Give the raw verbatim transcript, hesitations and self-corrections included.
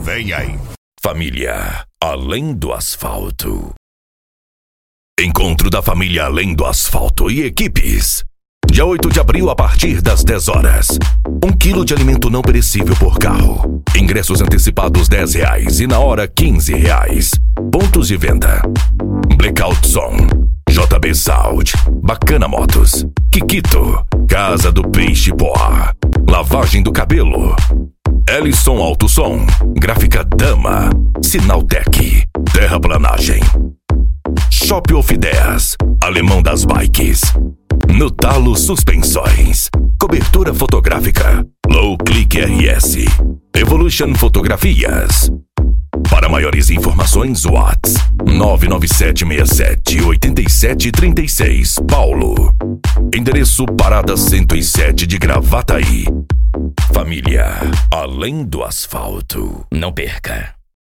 Vem aí. Família Além do Asfalto. Encontro da família Além do Asfalto e equipes. Dia oito de abril, a partir das dez horas. Um quilo de alimento não perecível por carro. Ingressos antecipados dez reais e na hora quinze reais. Pontos de venda: Blackout Som, J B Sound, Bacana Motos, Kikito, Casa do Peixe Poá, Lavagem do Cabelo, Ellison Alto Som, Gráfica Dama, Sinaltec, Terraplanagem, Shop of Ideias, Alemão das Bikes, No Talo Suspensões, Cobertura Fotográfica, Low Click R S, Evolution Fotografias. Para maiores informações, WhatsApp nove nove sete seis sete oito sete três seis, Paulo. Endereço Parada cento e sete de Gravataí. Família Além do Asfalto. Não perca!